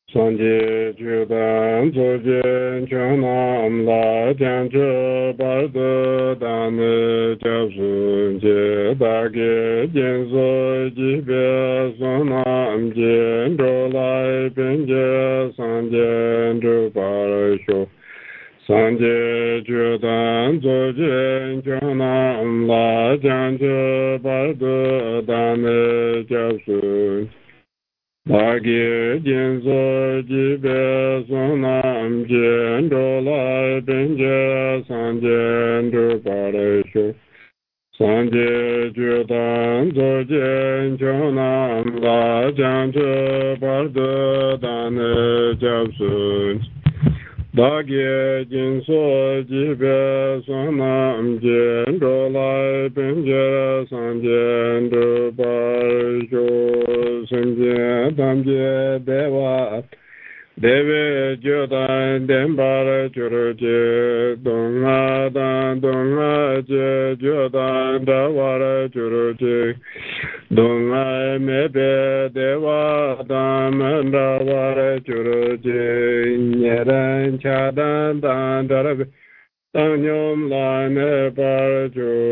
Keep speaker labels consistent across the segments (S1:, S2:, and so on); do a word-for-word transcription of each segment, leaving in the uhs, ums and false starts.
S1: Sanje Judan Zojen Chonam La Janjo Bardo Dan Jabsun Je Dage Jenso Jibe Sonam Jen Rolai Benje Sanjen Jubarasho Sanje Judan Zojen Chonam La Janjo Bardo Dan Jabsun Dagi Jinso Jibe Sonam Jen Rolai Benje Sanjen Jubarasho Sanje Judan Zojen Chonam La Janjo Bardo Dan Jabsun Dagi Jinso Jibe Sonam Jen Rolai Benje Sanjen Jubarasho Sanje Damje Deva Deve Jodan Dembara Churuje Donga Dan Donga Je Jodan Dawara Churuje Donga Mebe Deva Dam Dawara Churuje Nyeran Chadan Dan Darabe Danyom Lane Bar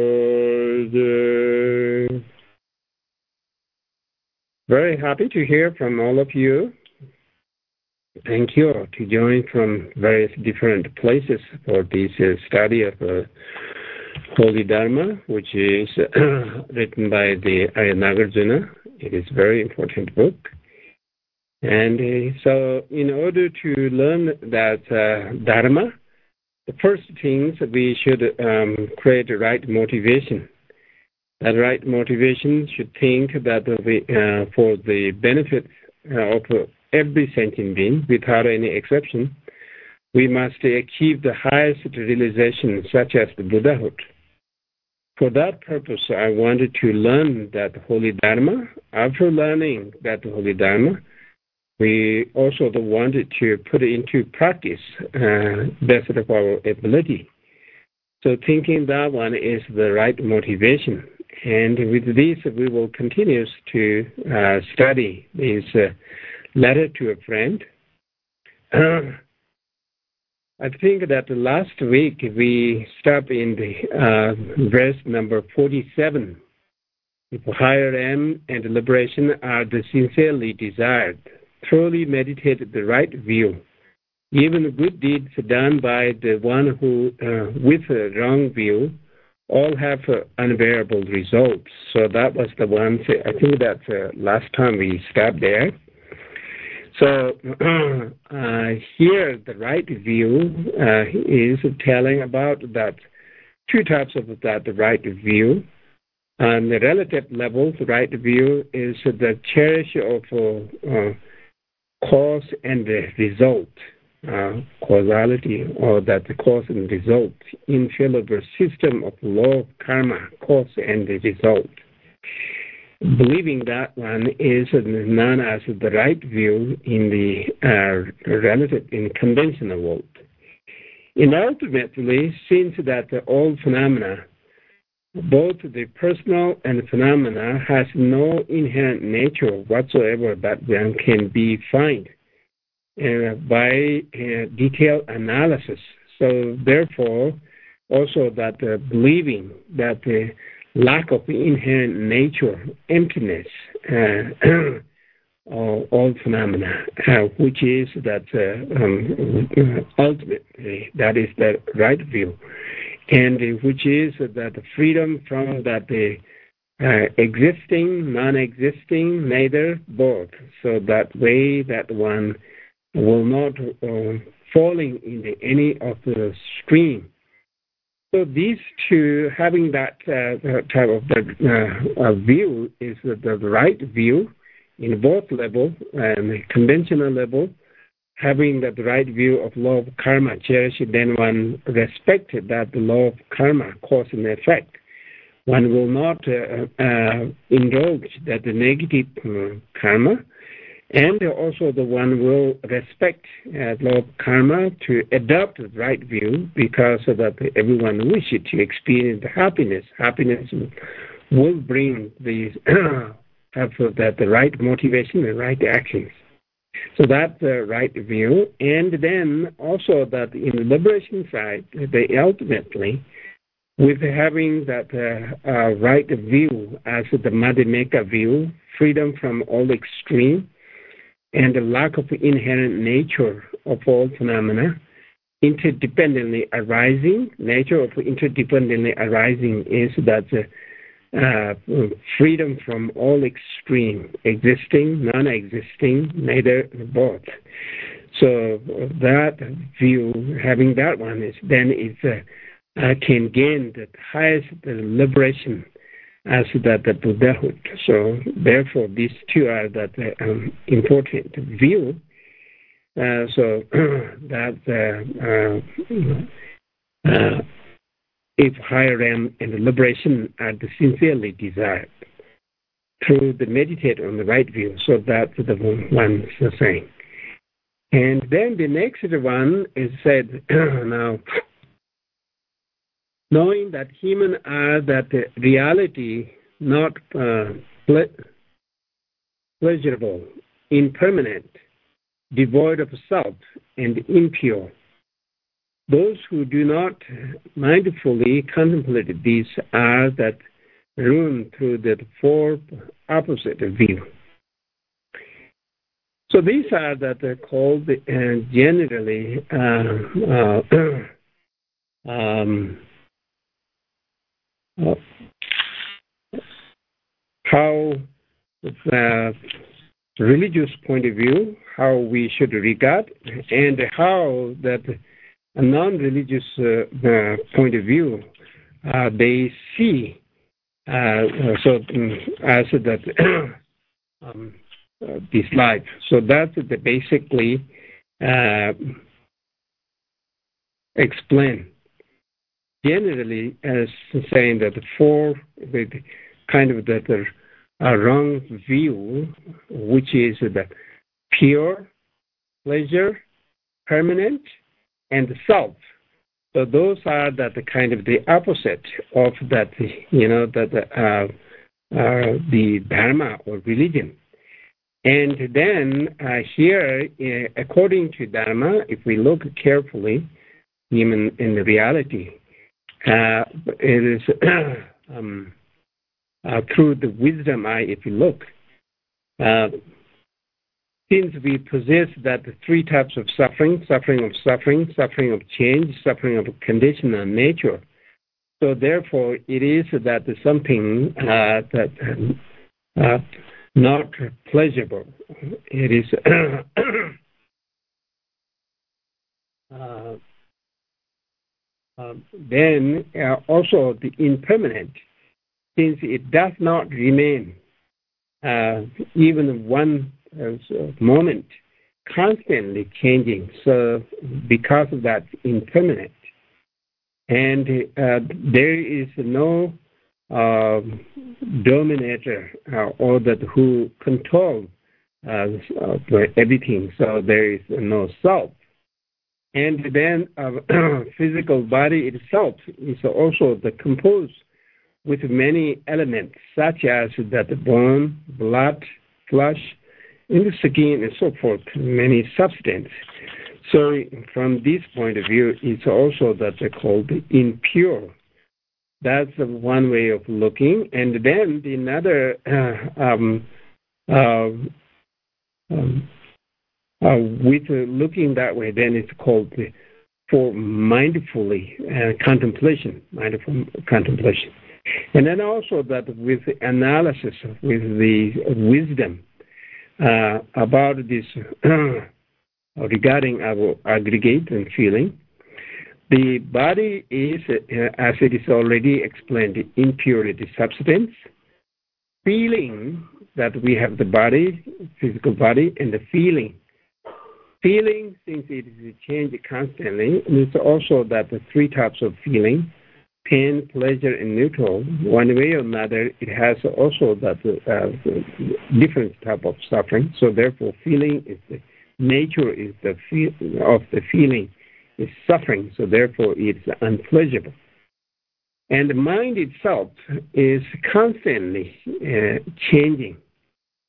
S1: Churuje. Very happy to hear from all of you. Thank you to join from various different places for this uh, study of uh, Holy Dharma, which is uh, written by the Arya Nagarjuna. It is a very important book. And uh, so in order to learn that uh, Dharma, the first things we should um, create the right motivation. That right motivation should think that we, uh, for the benefit uh, of every sentient being, without any exception, we must achieve the highest realization, such as the Buddhahood. For that purpose, I wanted to learn that Holy Dharma. After learning that Holy Dharma, we also wanted to put it into practice, uh, best of our ability. So thinking that one is the right motivation. And with this, we will continue to uh, study this uh, letter to a friend. Uh, I think that last week we stopped in the uh, verse number forty-seven. If higher aim and liberation are the sincerely desired, truly meditate the right view. Even good deeds done by the one who, uh, with a wrong view, all have uh, unbearable results. So that was the one, I think that uh, last time we stopped there. So uh, here the right view uh, is telling about that two types of that the right view. On the relative level, the right view is the cherish of uh, uh, cause and the result, uh, causality, or that the cause and result, infallible system of law of karma, cause and the result. Believing that one is known as the right view in the uh, relative, in conventional world. And ultimately, since that all phenomena, both the personal and phenomena, has no inherent nature whatsoever that one can be found uh, by uh, detailed analysis. So therefore, also that uh, believing that the uh, lack of inherent nature, emptiness, uh, all, all phenomena, uh, which is that uh, um, ultimately that is the right view, and uh, which is that the freedom from that the uh, existing, non-existing, neither both. So that way that one will not uh, falling into any of the stream. So these two, having that uh, type of the, uh, view is the, the right view in both level and conventional level, having that right view of law of karma, cherish, then one respected that the law of karma, cause and effect. One will not uh, uh, indulge that the negative uh, karma, and also the one will respect uh, law of karma to adopt the right view, because of that everyone wishes to experience the happiness. Happiness will bring the have that the right motivation and right actions. So that's the right view. And then also that in the liberation side, they ultimately, with having that uh, uh, right view as the Madhyamaka view, freedom from all extreme, and the lack of inherent nature of all phenomena, interdependently arising, nature of interdependently arising is that uh, uh, freedom from all extreme, existing, non-existing, neither both. So that view, having that one, is then it uh, uh, can gain the highest the liberation as that the Buddhahood. So therefore, these two are that uh, um, important view. Uh, so that uh, uh, uh, if higher realm and liberation are the sincerely desired through the meditate on the right view. So that's the one saying. And then the next one is said now, knowing that human are that reality not uh, pleasurable, impermanent, devoid of self, and impure. Those who do not mindfully contemplate these are that run through the four opposite view. So these are that are called uh, generally uh, uh, um, uh, how uh, religious point of view, how we should regard, and how that a non-religious uh, uh, point of view, uh, they see uh, so um, as that um, uh, this life. So that's the basically uh, explain. Generally, as saying that the four the kind of that the a wrong view, which is that pure, pleasure, permanent, and self. So those are that the kind of the opposite of that, you know, that uh, uh, the Dharma or religion. And then uh, here, uh, according to Dharma, if we look carefully, even in the reality, uh, it is um, uh, through the wisdom eye, if you look, uh, since we possess that three types of suffering, suffering of suffering, suffering of change, suffering of conditional nature. So therefore, it is that something uh, that uh, not pleasurable. It is uh, uh, then uh, also the impermanent, since it does not remain uh, even one uh, moment, constantly changing. So because of that, impermanent. And uh, there is no uh, dominator uh, or that who controls uh, everything. So there is no self. And then uh, physical body itself is also the composed with many elements, such as that bone, blood, flesh, in the skin, and so forth, many substances. So from this point of view, it's also that they're called impure. That's one way of looking. And then the another, uh, um, uh, um, uh, with uh, looking that way, then it's called the, for mindfully uh, contemplation, mindful contemplation. And then also that with analysis, with the wisdom uh, about this regarding our aggregate and feeling, the body is, uh, as it is already explained, impurity substance. Feeling that we have the body, physical body, and the feeling. Feeling, since it is changed constantly, and it's also that the three types of feeling, pain, pleasure, and neutral, one way or another, it has also that uh, different type of suffering. So therefore, feeling is the nature is the feel of the feeling is suffering. So therefore, it's unpleasurable. And the mind itself is constantly uh, changing.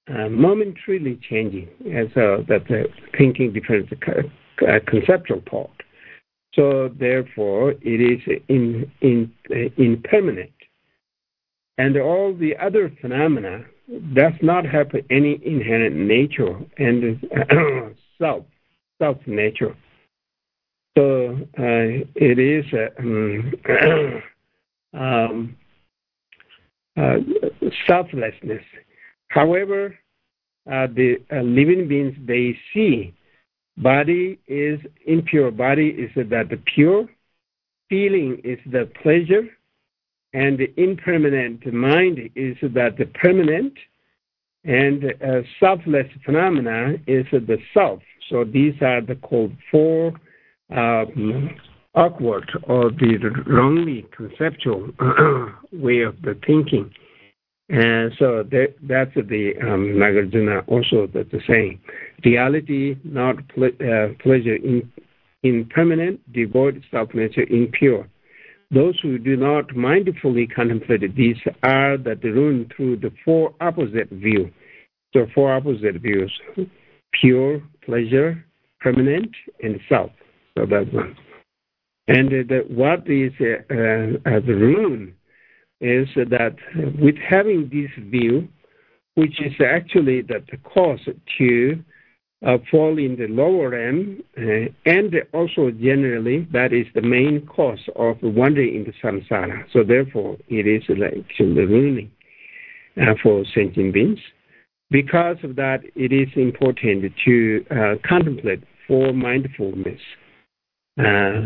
S1: uh, momentarily changing as uh, that the thinking difference uh, conceptual part. So therefore, it is in, in, uh, impermanent. And all the other phenomena does not have any inherent nature and uh, self, self nature. So uh, it is uh, um, um, uh, selflessness. However, uh, the uh, living beings, they see body is impure. Body is that the pure, feeling is the pleasure, and the impermanent mind is that the permanent, and uh, selfless phenomena is the self. So these are the called four um, awkward or the wrongly conceptual way of the thinking. And so that, that's the um, Nagarjuna also that's the saying. Reality, not ple- uh, pleasure, in, impermanent, devoid, self-nature, impure. Those who do not mindfully contemplate these are that run through the four opposite view. So four opposite views: pure, pleasure, permanent, and self. So that's one. And uh, the, what is uh, uh, the rune is that with having this view, which is actually that the cause to uh, fall in the lower end, uh, and also generally that is the main cause of wandering into samsara. So therefore, it is like the ruling uh, for sentient beings. Because of that, it is important to uh, contemplate for mindfulness uh,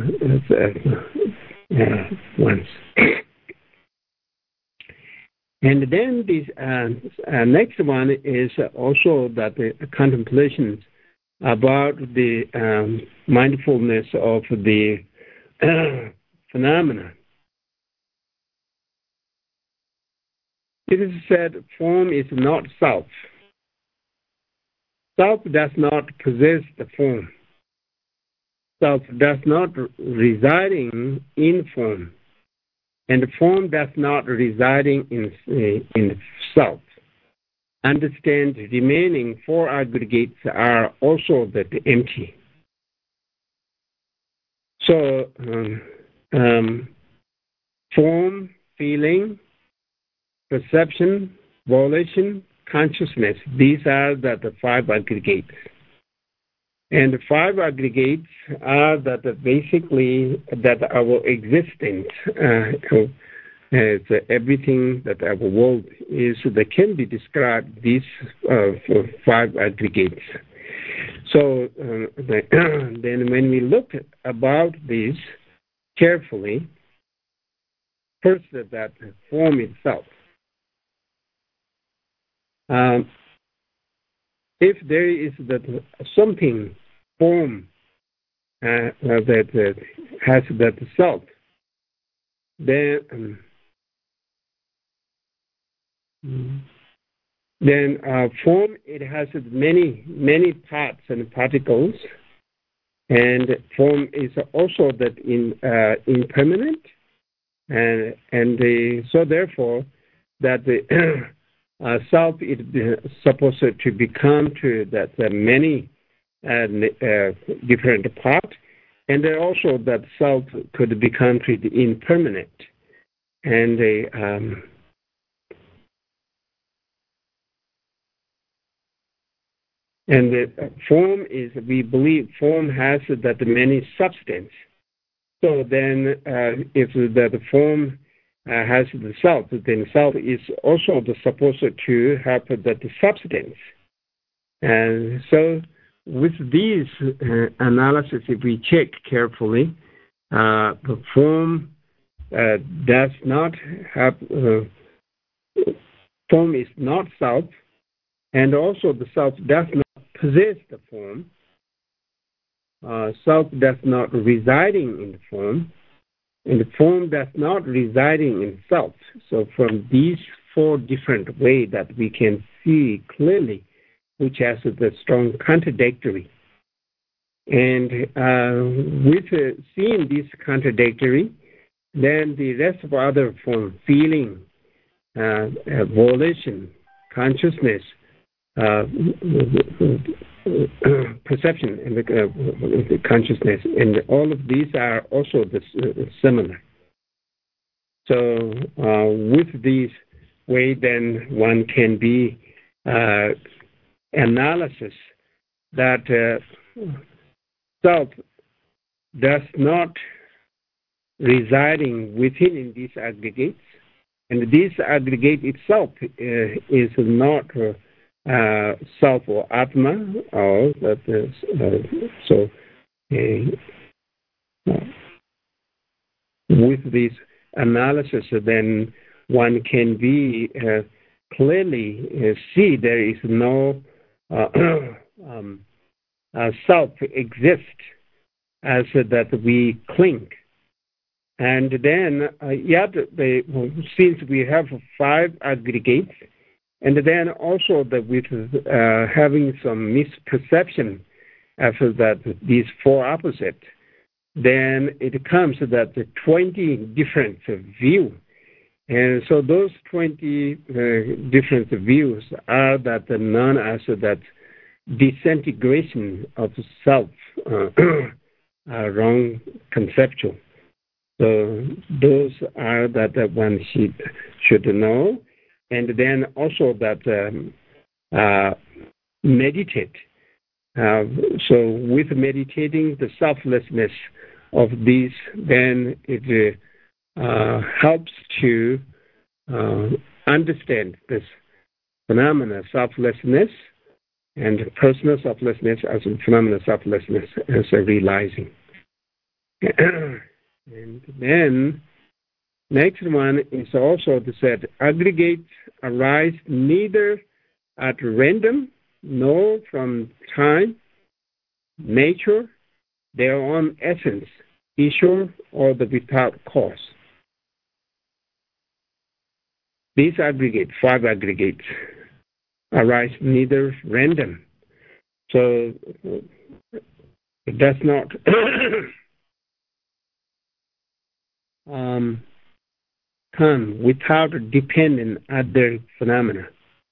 S1: uh, once. And then this uh, uh, next one is also that the contemplation about the um, mindfulness of the uh, phenomena. It is said form is not self. Self does not possess the form. Self does not residing in form. And the form does not residing in, uh, in self. Understand remaining four aggregates are also that empty. So um, um, form, feeling, perception, volition, consciousness, these are the, the five aggregates. And the five aggregates are that basically that our existence, uh, as everything that our world is, that can be described these uh, five aggregates. So uh, the, then when we look about this carefully, first that form itself. Um, if there is that something form uh, that uh, has that self, then um, then uh, form, it has many many parts and particles, and form is also that in uh, impermanent, and and the, so therefore that the uh, self is supposed to become to that uh, many uh, uh, different parts, and then also that self could become to the impermanent, and the um, and the form is, we believe form has that many substance. So then uh, if the form uh, has the self, then self is also the supposed to have that substance. And so with these uh, analysis, if we check carefully, uh, the form uh, does not have, uh, form is not self, and also the self does not possess the form. Uh, self does not residing in the form, and the form does not residing in self. So from these four different ways that we can see clearly, which has the strong contradictory. And uh, with uh, seeing this contradictory, then the rest of other form, feeling, uh, uh, volition, consciousness, uh, perception and the, uh, the consciousness, and all of these are also this, uh, similar. So uh, with these way, then one can be uh, analysis that uh, self does not residing within in these aggregates, and this aggregate itself uh, is not uh, uh, self or atma, or that is, uh, so uh, with this analysis, then one can be uh, clearly uh, see there is no uh, um, uh, self exist as uh, that we cling. And then, uh, yet, the, since we have five aggregates, and then also that with uh, having some misperception after that these four opposites, then it comes that the twenty different views. And so those twenty uh, different views are that the known as that disintegration of self, uh, uh, wrong conceptual. So those are that uh, one should, should know. And then also that um, uh, meditate. Uh, so with meditating the selflessness of these, then it uh, helps to uh, understand this phenomena of selflessness and personal selflessness as a phenomenon of selflessness as a realizing. And then next one is also to say aggregates arise neither at random nor from time, nature, their own essence, issue, or the without cause. These aggregates, five aggregates, arise neither random. So it does not um, come without depending other phenomena.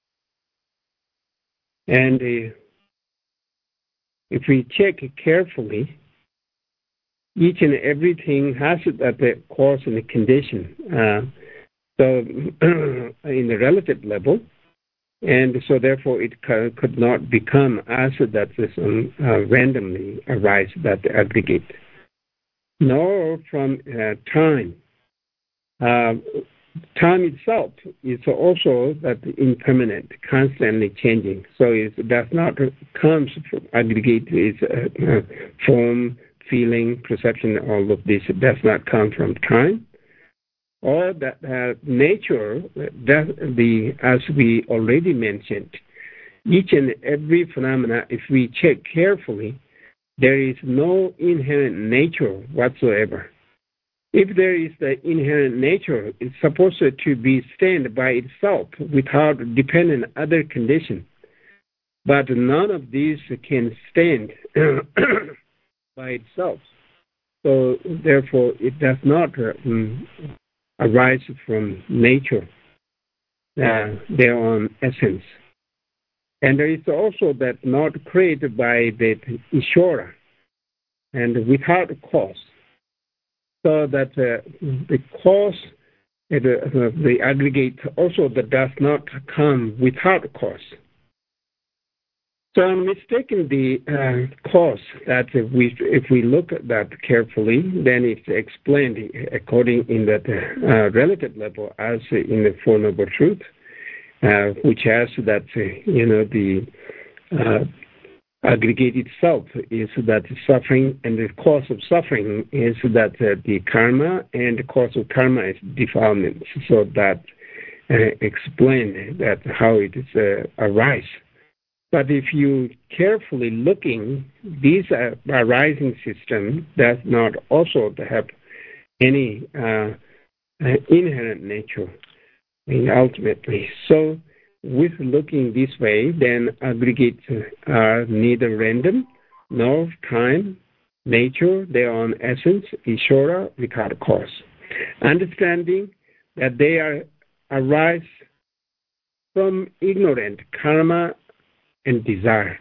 S1: And uh, if we check carefully, each and everything has that the cause and the condition. Uh, so in the relative level, and so therefore it co- could not become as that this um, uh, randomly arise that aggregate. Nor from uh, time. Uh, time itself is also that impermanent, constantly changing. So it does not come from aggregate is uh, uh, form, feeling, perception. All of this does not come from time. Or that uh, nature, does the as we already mentioned, each and every phenomena, if we check carefully, there is no inherent nature whatsoever. If there is the inherent nature, it's supposed to be stand by itself without dependent other condition. But none of these can stand by itself. So therefore, it does not um, arise from nature, uh, their own essence. And there is also that not created by the Ishvara and without cause. So that uh, the cause, uh, the, the aggregate also that does not come without cause. So I'm mistaking the uh, cause that if we, if we look at that carefully, then it's explained according in that uh, relative level as in the Four Noble Truths. Uh, which has that, uh, you know, the uh, aggregate itself is that suffering, and the cause of suffering is that uh, the karma, and the cause of karma is defilement. So that uh, explain that how it is uh, arise. But if you carefully looking, this uh, arising system does not also have any uh, uh, inherent nature. Ultimately. So with looking this way, then aggregates are neither random nor time, nature, their own essence, Ishvara, without cause. Understanding that they are arise from ignorant karma and desire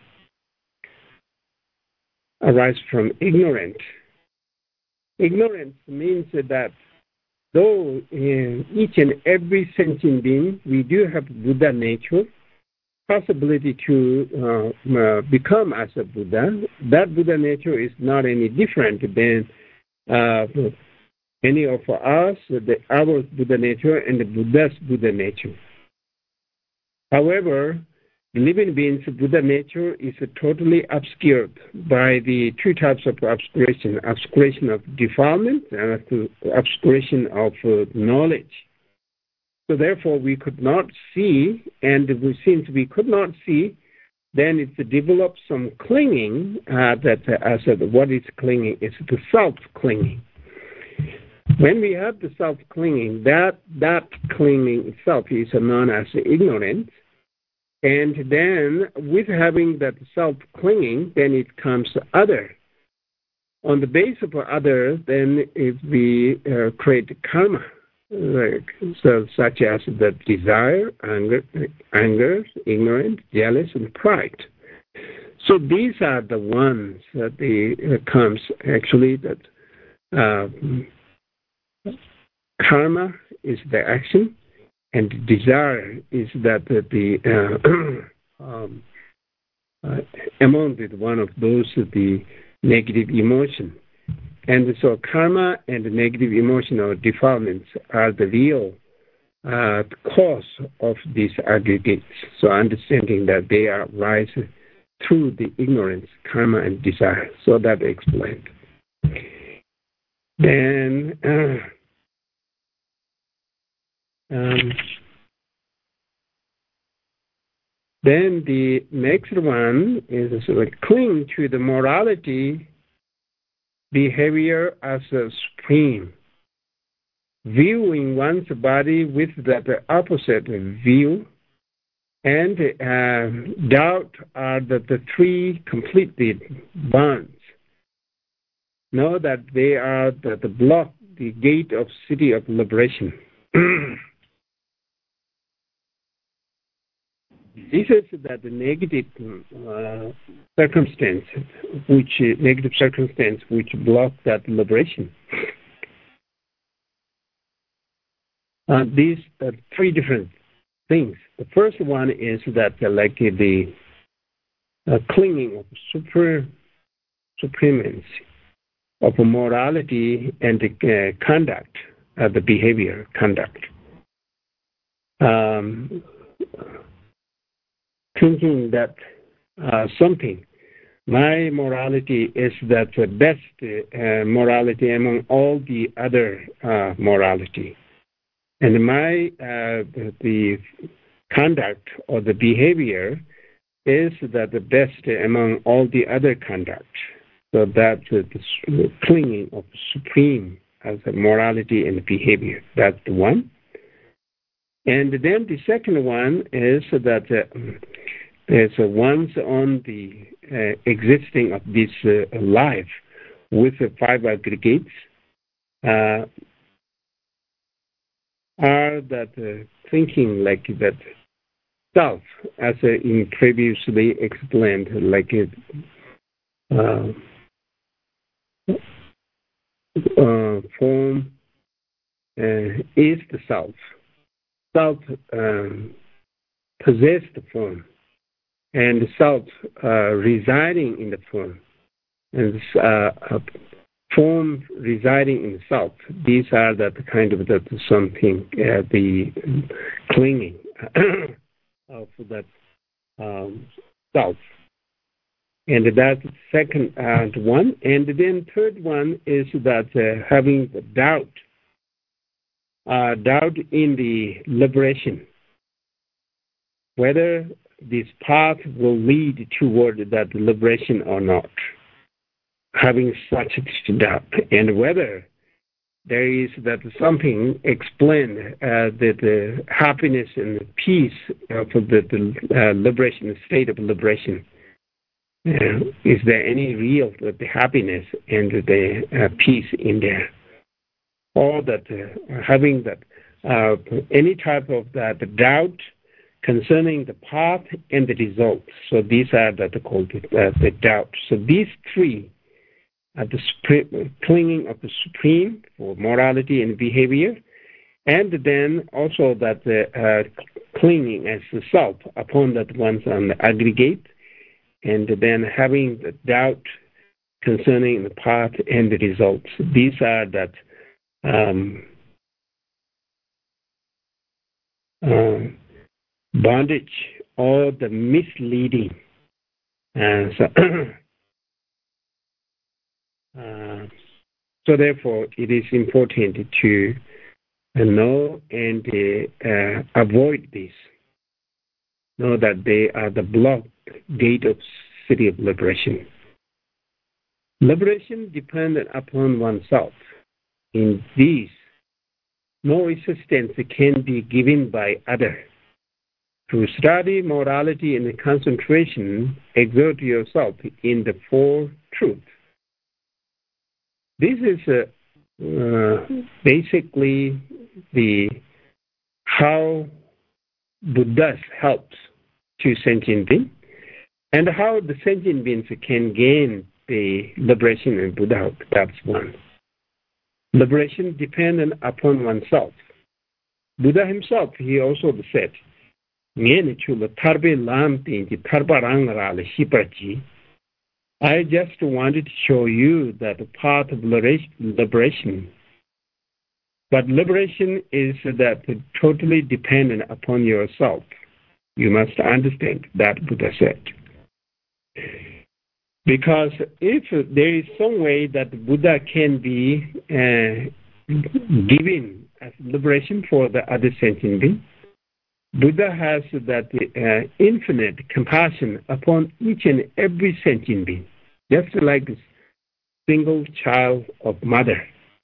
S1: arise from ignorance. Ignorance means that though in each and every sentient being we do have Buddha nature, possibility to uh, uh, become as a Buddha, that Buddha nature is not any different than uh, any of us, the, our Buddha nature and the Buddha's Buddha nature. However, the living being's Buddha nature is totally obscured by the two types of obscuration, obscuration of defilement and obscuration of uh, knowledge. So therefore, we could not see, and since we could not see, then it develops some clinging, uh, that uh, as uh, what is clinging is the self-clinging. When we have the self-clinging, that, that clinging itself is known as ignorance. And then with having that self-clinging, then it comes other. On the base of other, then if we uh, create karma, like, so such as the desire, anger, anger, ignorance, jealous, and pride. So these are the ones that the, uh, comes actually that uh, karma is the action, and desire is that the uh, um, uh, among the one of those the negative emotion. And so karma and negative emotional defilements are the real uh, cause of these aggregates. So understanding that they arise through the ignorance, karma, and desire. So that explained. Then, uh, um, then the next one is sort of cling to the morality behavior as a supreme, viewing one's body with that opposite view, and uh, doubt are the, the three completed bonds. Know that they are the, the block, the gate of city of liberation. This is that the negative uh, circumstance, which uh, negative circumstance which block that liberation. Uh, these are three different things. The first one is that uh, like uh, the uh, clinging of super supremacy of morality and the uh, conduct, uh, the behavior conduct. Um, thinking that uh, something, my morality is that the best uh, morality among all the other uh, morality. And my, uh, the, the conduct or the behavior is that the best among all the other conduct. So that's uh, the clinging of supreme as a morality and behavior. That's the one. And then the second one is that uh, there's a once on the uh, existing of this uh, life with the five aggregates uh, are that uh, thinking like that self, as uh, in previously explained, like uh, uh, form uh, is the self. Self um, possess the form, and self uh, residing in the form, and uh, form residing in self. These are the kind of the something, uh, the clinging of that um, self. And that's the second uh, one. And then third one is that uh, having the doubt, uh, doubt in the liberation, whether this path will lead toward that liberation or not. Having such a doubt, and whether there is that something explained uh, that the happiness and the peace of the, the uh, liberation, the state of liberation. Uh, is there any real uh, the happiness and the uh, peace in there? Or that uh, having that uh, any type of that doubt concerning the path and the result. So these are the, the called uh, the doubt. So these three are the supreme, clinging of the supreme for morality and behavior, and then also that the uh, clinging as the self upon that one's on the aggregate, and then having the doubt concerning the path and the results. These are that um, uh, bondage or the misleading. Uh, so, uh, so therefore, it is important to know and uh, avoid this. Know that they are the block gate of city of liberation. Liberation dependent upon oneself. In these, no assistance can be given by others. Through study, morality, and concentration, exert yourself in the four truths. This is uh, uh, basically the how Buddha helps to sentient beings, and how the sentient beings can gain the liberation in Buddhahood. That's one. Liberation dependent upon oneself. Buddha himself, he also said, I just wanted to show you that the path of liberation. But liberation is that totally dependent upon yourself. You must understand that, Buddha said. Because if there is some way that Buddha can be uh, giving as liberation for the other sentient being, Buddha has that uh, infinite compassion upon each and every sentient being, just like a single child of mother.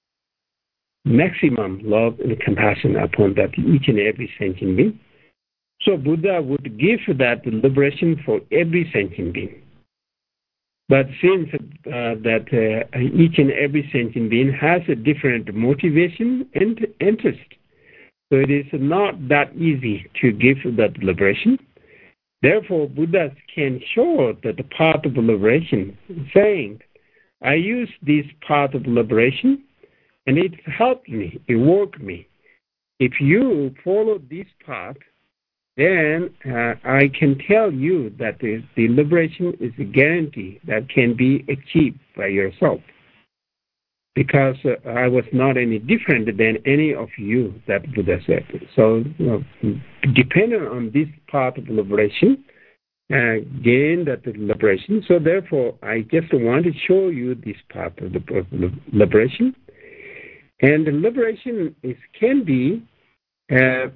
S1: Maximum love and compassion upon that each and every sentient being. So Buddha would give that liberation for every sentient being. But since uh, that uh, each and every sentient being has a different motivation and interest, so it is not that easy to give that liberation. Therefore, Buddha can show that the path of liberation, saying, I use this path of liberation, and it helped me, it worked me. If you follow this path, then uh, I can tell you that the, the liberation is a guarantee that can be achieved by yourself. Because uh, I was not any different than any of you, that Buddha said. So, uh, depending on this path of liberation, uh, gain that liberation. So, therefore, I just want to show you this path of the liberation. And the liberation is, can be uh,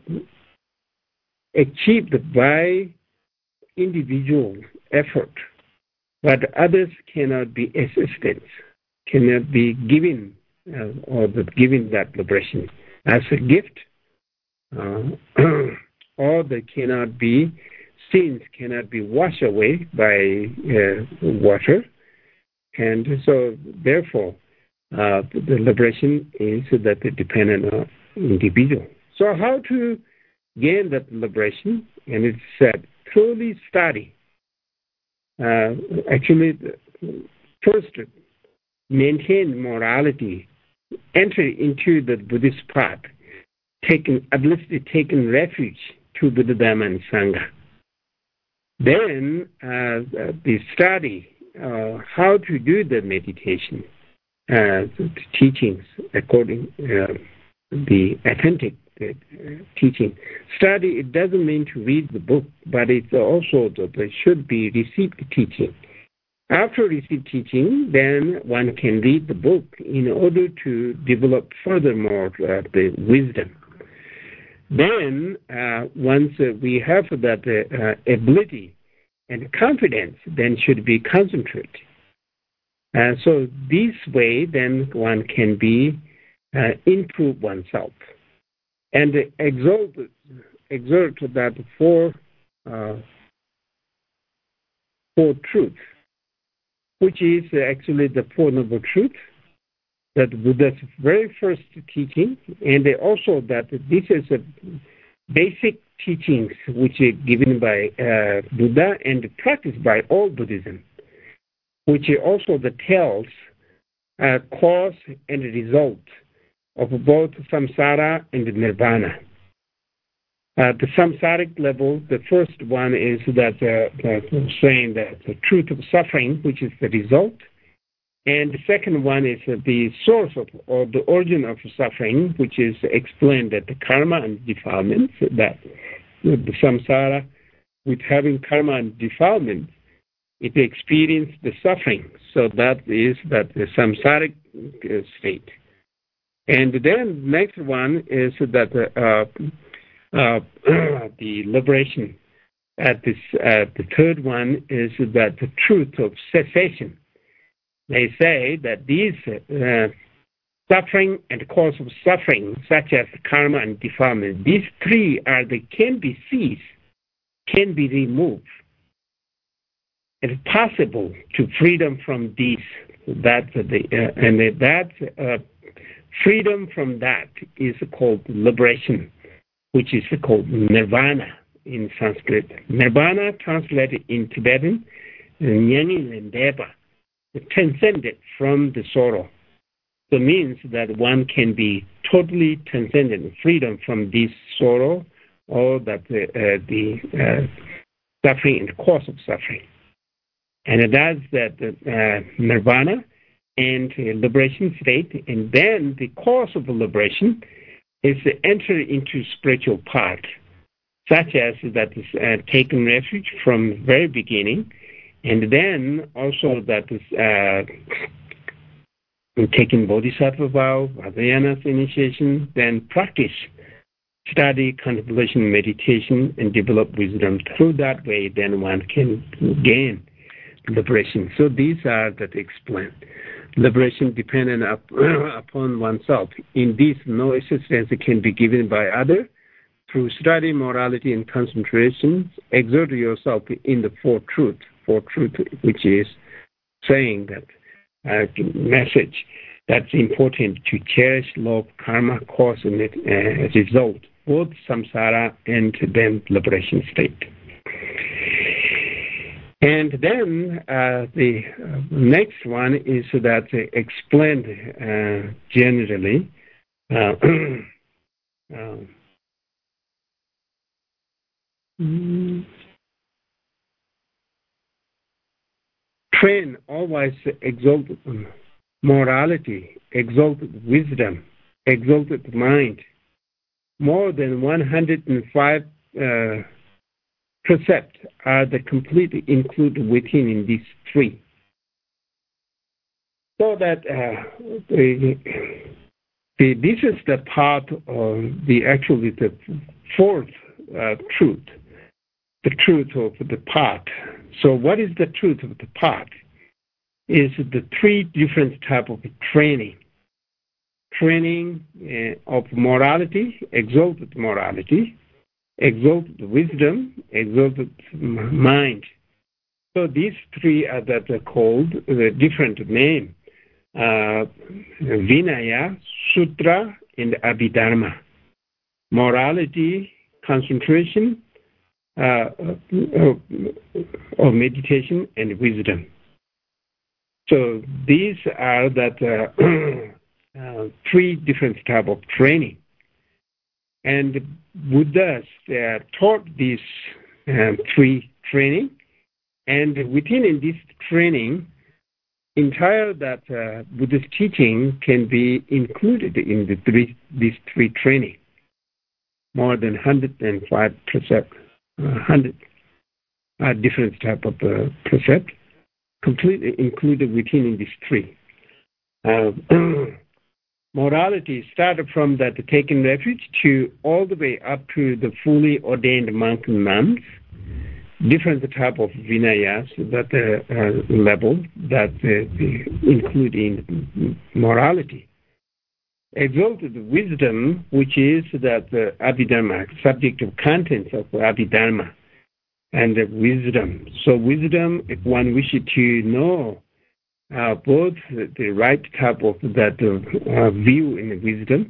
S1: achieved by individual effort, but others cannot be assistance, cannot be given uh, or the, given that liberation as a gift, uh, or they cannot be, sins cannot be washed away by uh, water, and so therefore uh, the liberation is that it dependent on individual. So how to gain that liberation? And it said, truly study. Uh, actually, first, maintain morality, enter into the Buddhist path, taking, at least taking refuge to Buddha, Dhamma, and Sangha. Then, uh, the study, uh, how to do the meditation, uh, the teachings according uh, the authentic uh, teaching. Study, it doesn't mean to read the book, but it's also that there should be received teaching. After received teaching, then one can read the book in order to develop furthermore uh, the wisdom. Then, uh, once uh, we have that uh, ability and confidence, then should be concentrated. Uh, so this way, then one can be uh, improve oneself and exert exert that four uh, four truths, which is actually the Four Noble Truths that Buddha's very first teaching, and also that this is a basic teachings which are given by uh, Buddha and practiced by all Buddhism, which are also the tells uh, cause and result of both samsara and nirvana. At the samsaric level, the first one is that uh, uh, saying that the truth of suffering, which is the result, and the second one is uh, the source of or the origin of suffering, which is explained that the karma and defilements, that the samsara, with having karma and defilements, it experiences the suffering. So that is that the samsaric uh, state. And then next one is that uh, uh, the liberation. At this, uh, the third one is that the truth of cessation. They say that these uh, suffering and cause of suffering, such as karma and defilement, these three are the can be ceased, can be removed. It is possible to freedom from these. That the uh, and that uh, freedom from that is called liberation, which is called nirvana in Sanskrit. Nirvana translated in Tibetan, Nyani and Deva, transcended from the sorrow. So it means that one can be totally transcendent, freedom from this sorrow or that uh, uh, the uh, suffering and the cause of suffering. And that's that uh, nirvana and uh, liberation state. And then the cause of the liberation is to enter into spiritual part, such as that is uh, taking refuge from the very beginning, and then also that is uh, taking bodhisattva vow, Vajrayana initiation, then practice, study, contemplation, meditation, and develop wisdom. Through that way, then one can gain liberation. So these are that explained. Liberation dependent up, upon oneself. In this, no assistance can be given by other. Through study, morality, and concentration, exert yourself in the four truth, four truth, which is saying that uh, message that's important to cherish love, karma, cause, and uh, result, both samsara and then liberation state. And then uh, the uh, next one is that uh, explained uh, generally. Uh, uh, train always exalted morality, exalted wisdom, exalted mind. More than one hundred five uh, precepts are the completely included within in these three. So that uh, the, the, this is the part of the actually the fourth uh, truth, the truth of the path. So what is the truth of the path? Is the three different type of training. Training uh, of morality, exalted morality, exalted wisdom, exalted mind. So these three are that are called the different name. Uh, Vinaya, Sutra, and Abhidharma. Morality, concentration, uh, of meditation, and wisdom. So these are that uh, uh, three different type of training. And Buddhas uh, taught these uh, three training, and within in this training, entire that uh, Buddhist teaching can be included in the three these three training. More than one hundred five precepts, uh, one hundred uh, different type of uh, precepts, completely included within in these three. Uh, morality started from that taking refuge to all the way up to the fully ordained monk and nuns. Different type of vinayas that uh, uh, level that uh, include in morality. Exalted wisdom, which is that uh, Abhidharma, subject of contents of Abhidharma, and uh, wisdom. So wisdom, if one wishes to know uh, both the right type of that uh, uh, view in wisdom,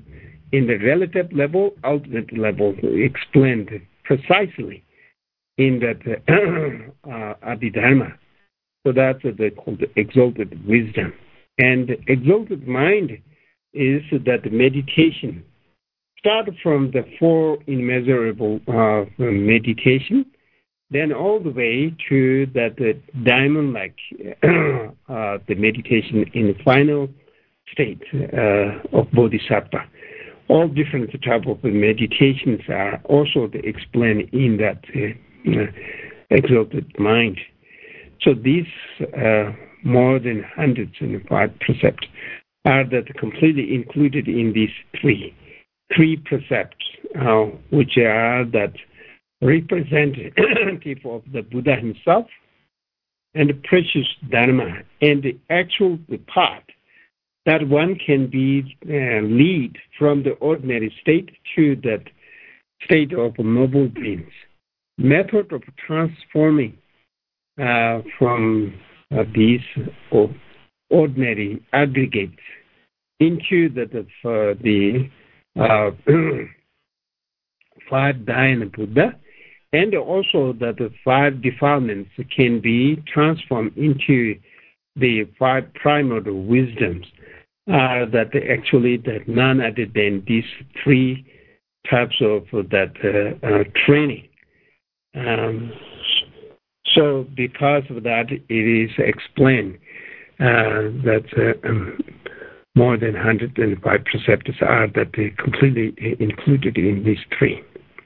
S1: in the relative level, ultimate level, explained precisely in that uh, Abhidharma. So that's what they call the exalted wisdom. And exalted mind is that meditation start from the four immeasurable uh, meditation, then all the way to that uh, diamond-like uh, the meditation in the final state uh, of bodhisattva. All different type of meditations are also explained in that uh, uh, exalted mind. So these uh, more than hundreds and five precepts are that completely included in these three three precepts, uh, which are that representative of the Buddha himself and the precious Dharma and the actual path that one can be uh, lead from the ordinary state to that state of noble beings. Method of transforming uh, from uh, these ordinary aggregates into the, the, uh, the uh, five Dhyana Buddha, and also that the five defilements can be transformed into the five primordial wisdoms. Uh, that actually that none other than these three types of uh, that uh, uh, training. Um, so because of that, it is explained uh, that uh, um, more than one hundred five precepts are that they completely included in these three.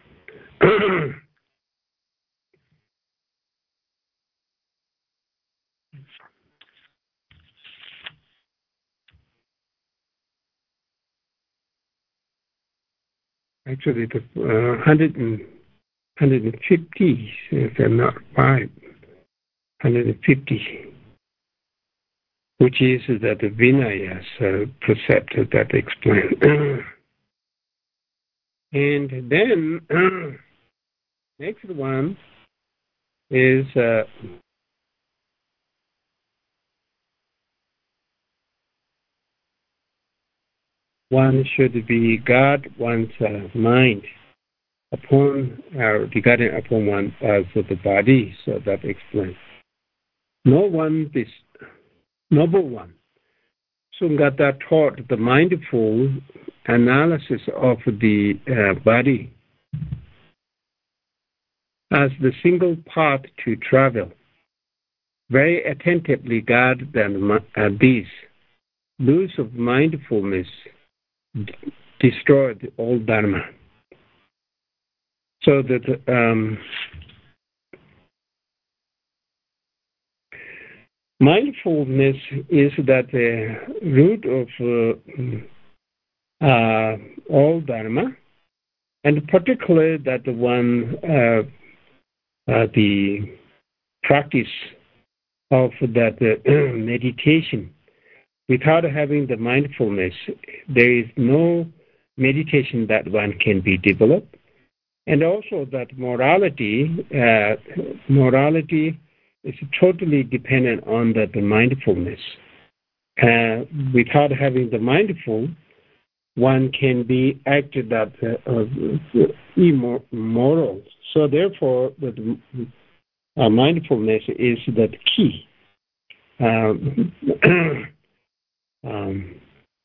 S1: Actually, the uh, one hundred and, one hundred fifty, if I'm not five, one hundred fifty, which is that the Vinayas uh, precept that explain. And then, uh, next one is uh, one should be guard one's uh, mind upon, uh, regarding upon one as the body, so that explains. No one is noble one. Sungata taught the mindful analysis of the uh, body as the single path to travel. Very attentively guard them, uh, these. Lose of mindfulness destroyed all Dharma. So that um, mindfulness is that the root of uh, uh, all Dharma, and particularly that one uh, uh, the practice of that uh, meditation. Without having the mindfulness, there is no meditation that one can be developed. And also that morality, uh, morality is totally dependent on that the mindfulness. Uh, without having the mindful, one can be acted that uh, immoral. So therefore, the uh, mindfulness is the key. Um, um,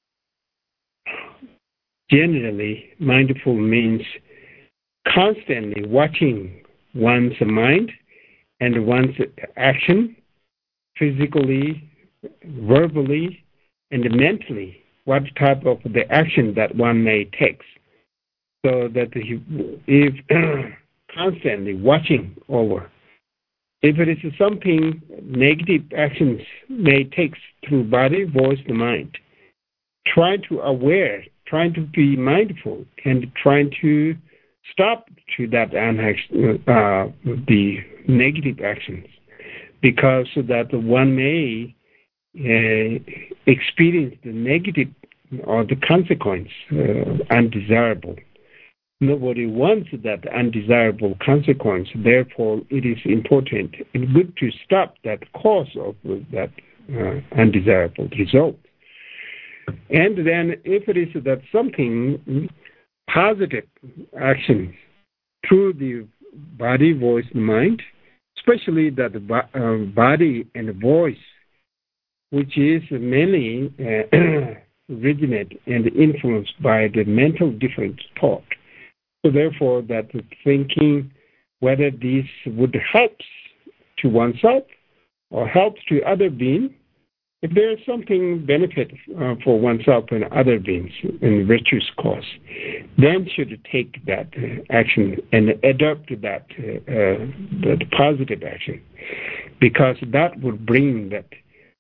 S1: generally, mindful means constantly watching one's mind and one's action, physically, verbally, and mentally, what type of the action that one may take. So that if constantly watching over, if it is something negative actions may take through body, voice, and mind, try to aware, trying to be mindful, and trying to stop to that uh, the negative actions, because so that one may uh, experience the negative or the consequence uh, undesirable. Nobody wants that undesirable consequence. Therefore, it is important and good to stop that cause of that uh, undesirable result. And then if it is that something positive action through the body, voice, and mind, especially that the bo- uh, body and the voice, which is mainly uh, originate and influenced by the mental different thought. So therefore, that the thinking whether this would help to oneself or help to other beings, if there is something benefit uh, for oneself and other beings in virtuous cause, then should take that uh, action and adopt that uh, uh, the positive action, because that would bring that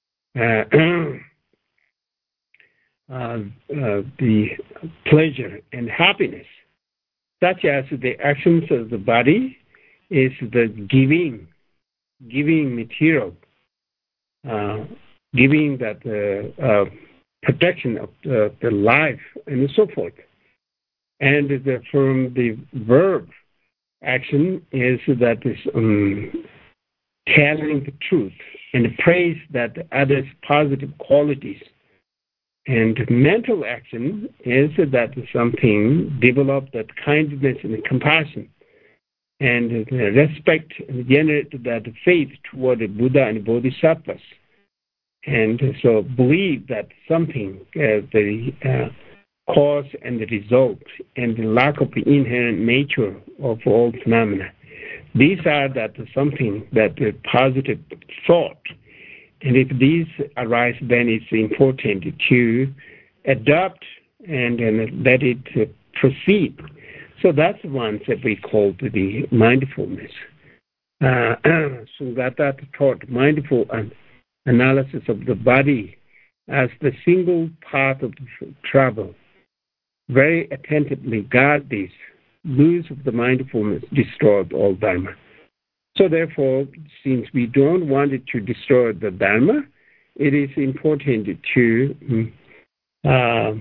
S1: uh, uh, uh, the pleasure and happiness, such as the actions of the body is the giving, giving material. Uh, giving that uh, uh, protection of the, the life and so forth. And the, from the verb action is that is um, telling the truth and praise that others' positive qualities. And mental action is that something develop that kindness and compassion and respect and generate that faith toward the Buddha and Bodhisattvas. And so believe that something, uh, the uh, cause and the result and the lack of the inherent nature of all phenomena. These are that something that the positive thought. And if these arise, then it's important to adopt and, and let it uh, proceed. So that's one that we call the mindfulness. Uh, so that that thought, mindful and analysis of the body as the single path of travel. Very attentively guard this. Lose of the mindfulness destroyed all Dharma. So therefore, since we don't want it to destroy the Dharma, it is important to uh,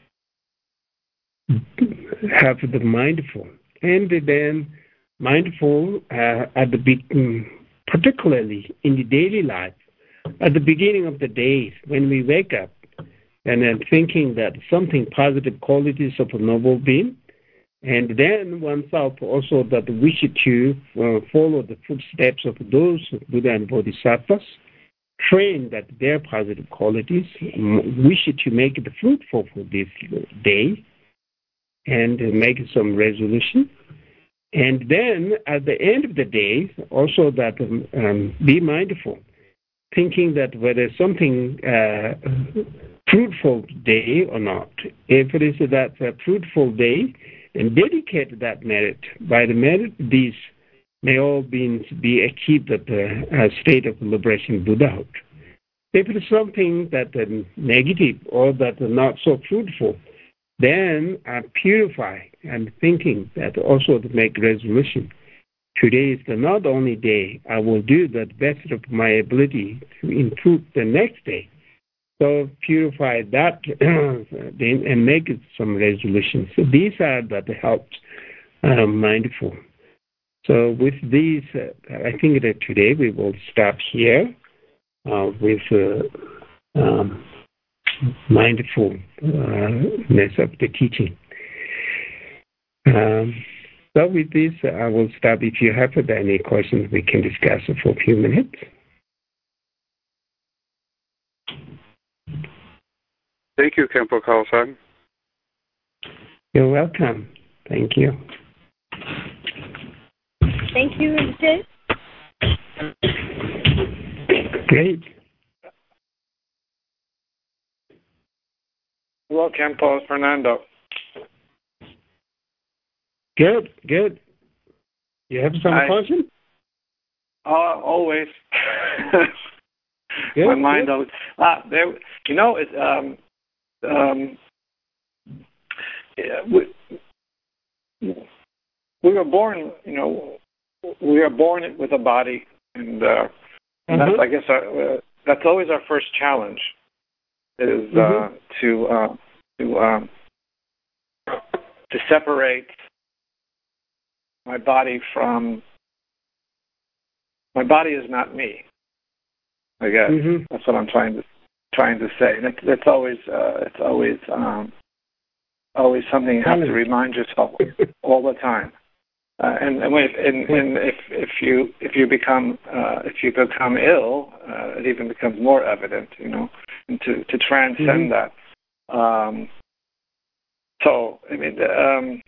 S1: have the mindful. And then mindful uh, at the beginning, particularly in the daily life, at the beginning of the day, when we wake up, and then thinking that something positive qualities of a noble being, and then oneself also that wish to uh, follow the footsteps of those Buddha and Bodhisattvas, train that their positive qualities, wish to make it fruitful for this day, and make some resolution. And then at the end of the day, also that um, be mindful, thinking that whether something uh, fruitful day or not. If it is that uh, fruitful day, and dedicate that merit. By the merit, these may all beings be achieved at the uh, state of liberation Buddhahood. If it is something that uh, negative or that uh, not so fruitful, then uh, purify and thinking that also to make resolution. Today is the not only day, I will do the best of my ability to improve the next day. So purify that and make it some resolutions. So these are that helps uh, mindful. So with these, uh, I think that today we will stop here uh, with uh, um, mindfulness of the teaching. Um, so with this, I will stop. If you have any questions, we can discuss it for a few minutes.
S2: Thank you, Khenpo Khalsa.
S1: You're welcome. Thank you.
S3: Thank you, Rinpoche.
S1: Great.
S2: Hello, Khenpo. It's Fernando.
S1: Good, good. You have some
S2: Hi.
S1: question?
S2: Uh, always.
S1: Good,
S2: My mind
S1: good.
S2: always. Uh, there, you know, it's um, um, yeah, we, we were born. You know, we are born with a body, and, uh, and
S1: Uh-huh.
S2: that's, I guess, our, uh, that's always our first challenge is uh,
S1: Mhm.
S2: to uh, to um, to separate my body from my body is not me. I guess
S1: Mhm.
S2: that's what I'm trying to trying to say. And it's, it's always uh, it's always um, always something you have to remind yourself all the time. Uh, and and, if, and and if if you if you become uh, if you become ill, uh, it even becomes more evident. You know, and to to transcend mm-hmm. that. Um, so I mean. Um,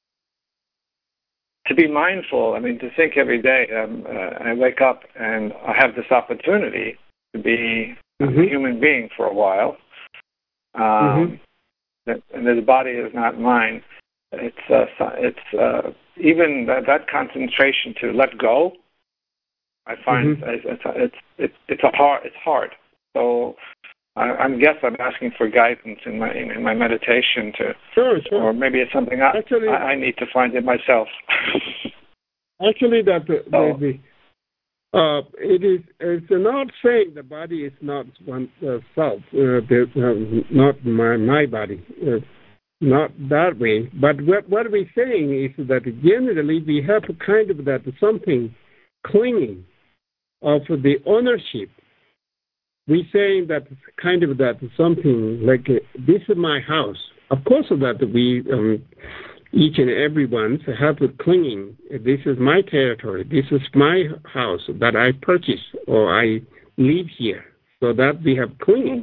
S2: To be mindful, I mean, to think every day, um, uh, I wake up and I have this opportunity to be mm-hmm. a human being for a while, um, mm-hmm. that, and the body is not mine. It's uh, it's uh, even that, that concentration to let go. I find mm-hmm. it's it's it's it's a hard it's hard. So I, I guess I'm asking for guidance in my in, in my meditation to,
S1: sure, sure.
S2: or maybe it's something I, actually, I, I need to find it myself.
S1: Actually, that uh, maybe uh, it is. It's not saying the body is not one uh, self, uh, uh, not my my body, uh, not that way. But what what we're saying is that generally we have kind of that something clinging of the ownership. We're saying that kind of that something like uh, this is my house. Of course, that we um, each and every one have a clinging. This is my territory. This is my house that I purchased or I live here. So that we have clinging.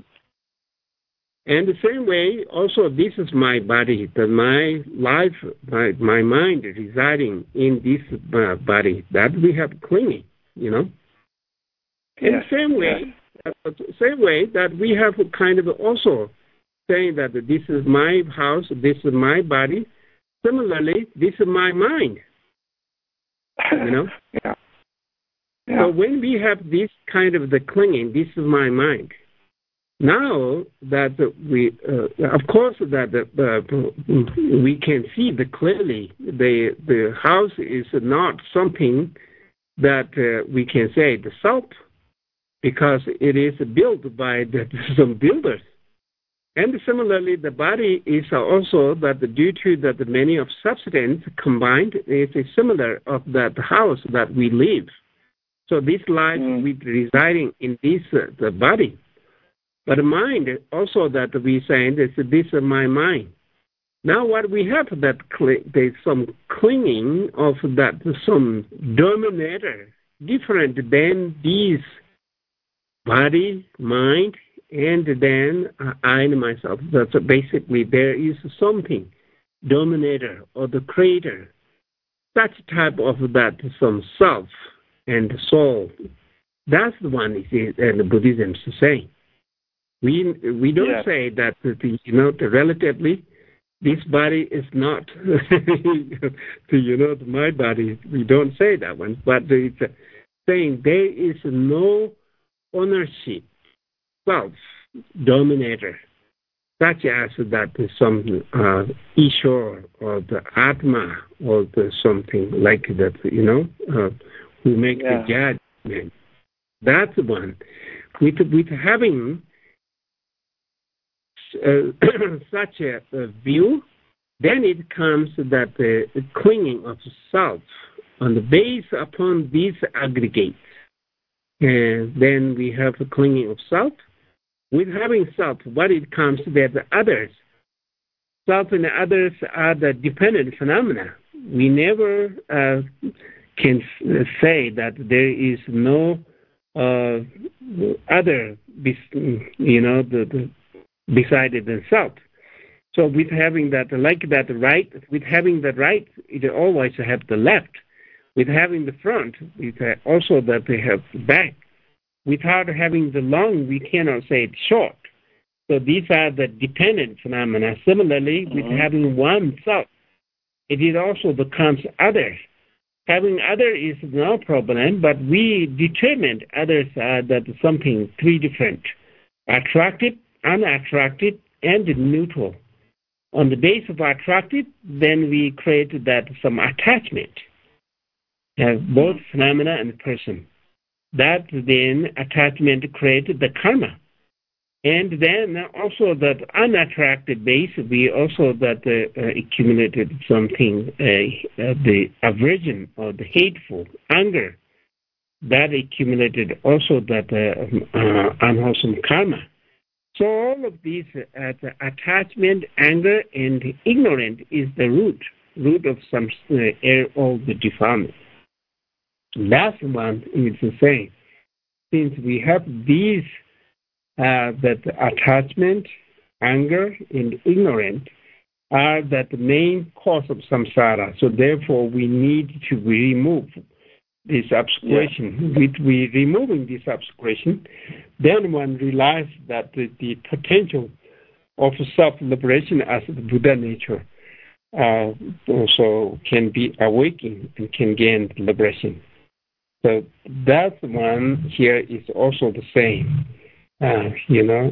S1: And the same way, also, this is my body, that my life, my my mind residing in this uh, body. That we have clinging. You know. In yes. the same way. Yes. Uh, same way that we have kind of also saying that this is my house, this is my body. Similarly, this is my mind. You know?
S2: yeah. Yeah.
S1: So when we have this kind of the clinging, this is my mind. Now that we, uh, of course, that uh, we can see the clearly the the house is not something that uh, we can say the self. Because it is built by the, some builders. And similarly, the body is also that due to that many of substance combined, is similar of that house that we live. So this life mm. we residing in this uh, the body. But mind also that we saying this this is my mind. Now what we have that cl- there's some clinging of that some dominator different than these. Body, mind, and then I and myself. That's basically there is something, dominator or the creator, such type of that some self and soul. That's the one is and Buddhism is saying. We we don't yeah. say that the, you know the relatively this body is not to you know my body. We don't say that one, but it's saying there is no ownership, self, dominator, such as that some uh, Ishwar or the Atma or the something like that, you know, uh, who make yeah. the judgment. That's one. With, with having uh, such a, a view, then it comes that the uh, clinging of self on the base upon these aggregates. And then we have a clinging of self. With having self, what it comes to that the others. Self and the others are the dependent phenomena. We never uh, can say that there is no uh, other, you know, the, the beside the self. So with having that, like that right, with having the right, it always have the left. With having the front, it also that they have the back. Without having the long, we cannot say it's short. So these are the dependent phenomena. Similarly, with mm-hmm. having one self, it is also becomes other. Having other is no problem, but we determined others are that something three different: attracted, unattracted, and neutral. On the base of attracted, then we created that some attachment. Have both phenomena and person. That then attachment created the karma. And then also that unattracted base, we also that uh, uh, accumulated something, uh, uh, the aversion or the hateful, anger. That accumulated also that uh, uh, unwholesome karma. So all of these, uh, the attachment, anger, and ignorance is the root, root of some uh, all the defilement. Last one is the same. Since we have these, uh, that attachment, anger, and ignorance are that the main cause of samsara. So therefore, we need to remove this obscuration. Yeah. With we removing this obscuration, then one realizes that the, the potential of self-liberation as the Buddha nature uh, also can be awakened and can gain liberation. So that one here is also the same, uh, you know.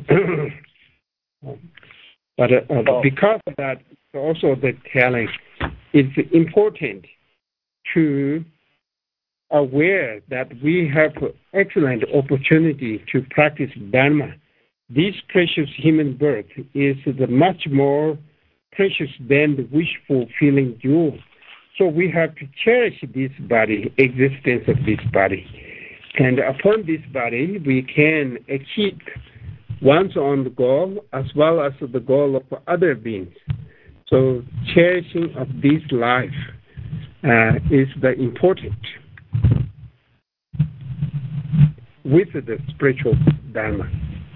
S1: But uh, uh, because of that, also the telling, it's important to aware that we have excellent opportunity to practice Dharma. This precious human birth is the much more precious than the wish-fulfilling jewel. So we have to cherish this body, existence of this body. And upon this body, we can achieve one's own goal as well as the goal of other beings. So cherishing of this life uh, is the important with the spiritual Dharma.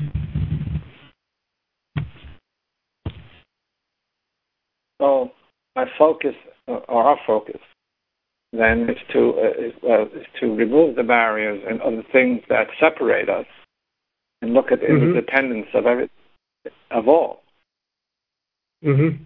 S2: So my focus, or our focus, then is to uh, is, uh, is to remove the barriers and other things that separate us, and look at the mm-hmm. interdependence of every of all.
S1: Mm-hmm.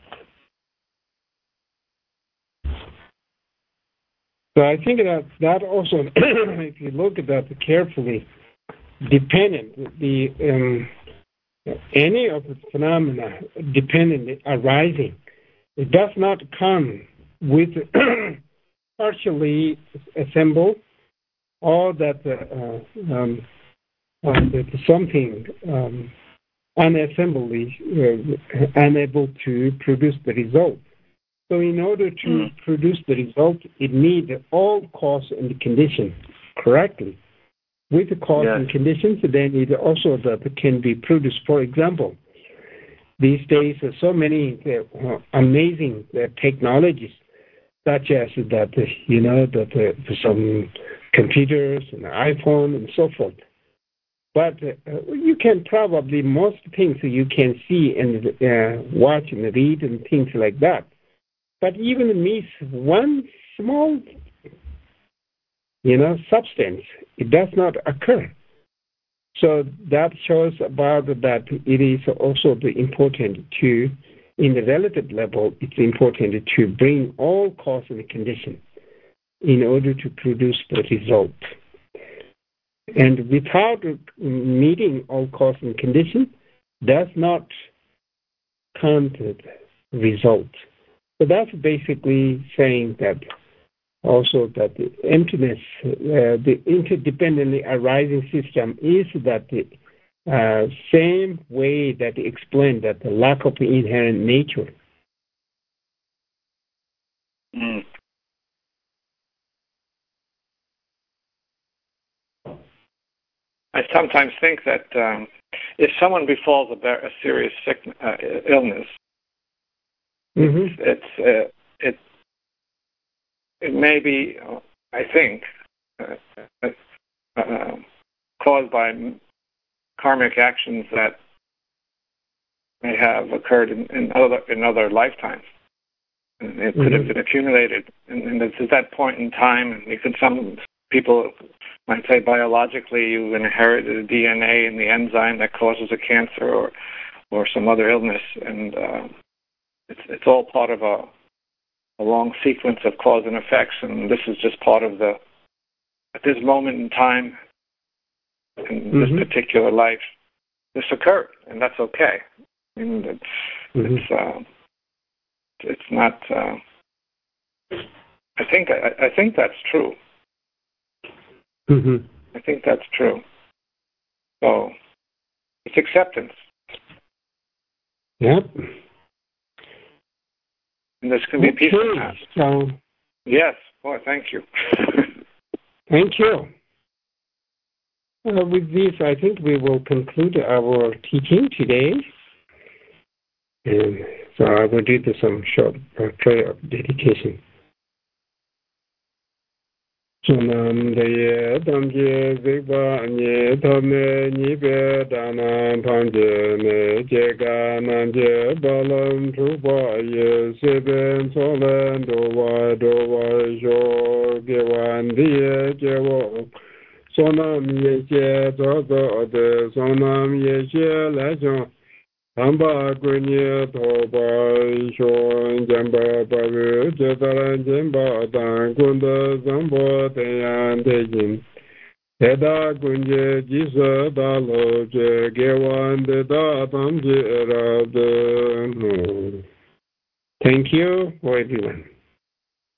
S1: So I think that that also, if you look at that carefully, dependent the um, any of the phenomena dependent arising, it does not come with partially assembled, or that uh, um, uh, that something um, unassembly uh, unable to produce the result. So in order to mm. produce the result, it needs all cause and conditions correctly. With the cause yes. and conditions, then it also that can be produced. For example, these days are so many uh, amazing uh, technologies, such as that uh, you know that uh, some computers and iPhone and so forth. But uh, you can probably most things you can see and uh, watch and read and things like that. But even miss one small, you know, substance, it does not occur. So that shows about that it is also the important to, in the relative level, it's important to bring all cause and condition in order to produce the result. And without meeting all cause and condition, does not count the result. So that's basically saying that also that the emptiness, uh, the interdependently arising system is that the uh, same way that explained that the lack of inherent nature.
S2: Mm. I sometimes think that um, if someone befalls a, a serious sickness, uh, illness,
S1: Mm-hmm.
S2: It's uh, it it may be, uh, I think, uh, uh, caused by karmic actions that may have occurred in, in other in other lifetimes. And it mm-hmm. could have been accumulated, and, and it's at that point in time. And you could some people might say biologically you inherited the D N A and the enzyme that causes a cancer or or some other illness, and uh, It's it's all part of a, a long sequence of cause and effects, and this is just part of the, at this moment in time, in mm-hmm. this particular life, this occurred, and that's okay. I mean, it's mm-hmm. it's, uh, it's not. Uh, I think I, I think that's true.
S1: Mm-hmm.
S2: I think that's true. So it's acceptance.
S1: Yep.
S2: And this can be
S1: okay.
S2: peaceful.
S1: So,
S2: yes. Boy, thank you.
S1: Thank you. Uh, with this, I think we will conclude our teaching today. And so I will do some short uh, prayer of dedication. Sunam Deye Damje Zigba Nye Tome Nibe Dana Panje Ne Jega Nanje Balam Truba Ye Seben Solen Dowa Dowa Jo Gewan Diye Jewo Sonam Ye Zozo De Sonam Ye Lajon Amba Gunye Toba Shon Jamba Babu Jetaran Jamba Dan Gunda Zambo Teyan Tejin Teda Gunye Jisa Dalo Je Gewan De Da Tam Je Rab De. Thank you for everyone.